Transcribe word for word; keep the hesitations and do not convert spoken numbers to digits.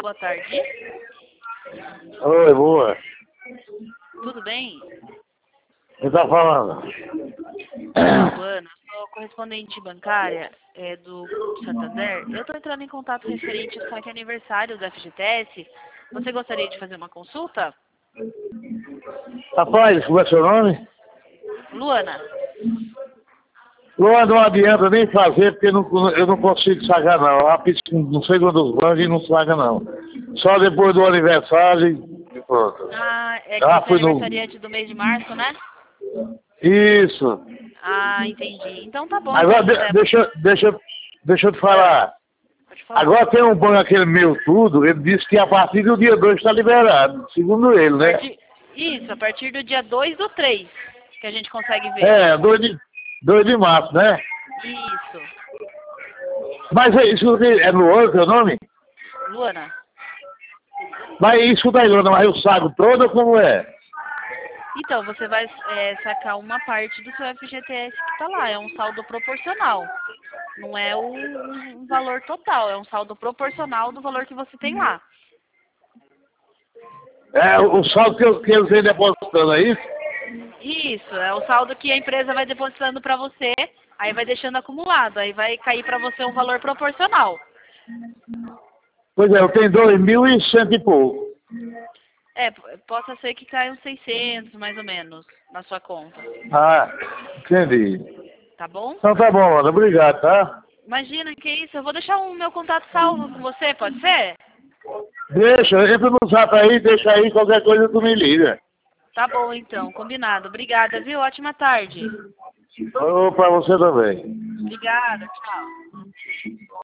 boa tarde. Oi, boa. Tudo bem? Quem tá falando? Luana, sou correspondente bancária é, do Santander. Eu estou entrando em contato referente ao site aniversário do F G T S. Você gostaria de fazer uma consulta? Rapaz, como é seu nome? Luana. Luan, não adianta nem fazer, porque não, eu não consigo sacar não. Rápido, não sei quantos bancos e não saca não. Só depois do aniversário e pronto. Ah, é que Já você é fui no... aniversariante do mês de março, né? Isso. Ah, entendi. Então tá bom, Agora, então, de- José. deixa, deixa, deixa eu te falar. Pode falar. Agora tem um banco, aquele meu tudo, ele disse que a partir do dia dois está liberado, segundo ele, A né? partir... Isso, a partir do dia dois do três que a gente consegue ver. É, dois de, dois de março, né? Isso. Mas é isso aqui é Luan, seu nome? Luana. Mas isso daí, Luana, mas eu saco todo ou como é? Então, você vai é, sacar uma parte do seu F G T S que está lá. É um saldo proporcional. Não é um, um valor total. É um saldo proporcional do valor que você tem lá. É o saldo que eu, que eu venho depositando, é isso? Isso. É o saldo que a empresa vai depositando para você. Aí vai deixando acumulado. Aí vai cair para você um valor proporcional. Pois é, eu tenho dois mil e cento e pouco. É, p- possa ser que caia uns seiscentos, mais ou menos, na sua conta. Ah, entendi. Tá bom? Então tá bom, Luana, obrigado, tá? Imagina, que isso. Eu vou deixar o meu contato salvo com você, pode ser? Deixa, entra no zap aí, deixa aí, qualquer coisa tu me liga. Tá bom, então. Combinado. Obrigada, viu? Ótima tarde. Ou pra você também. Obrigada. Tchau.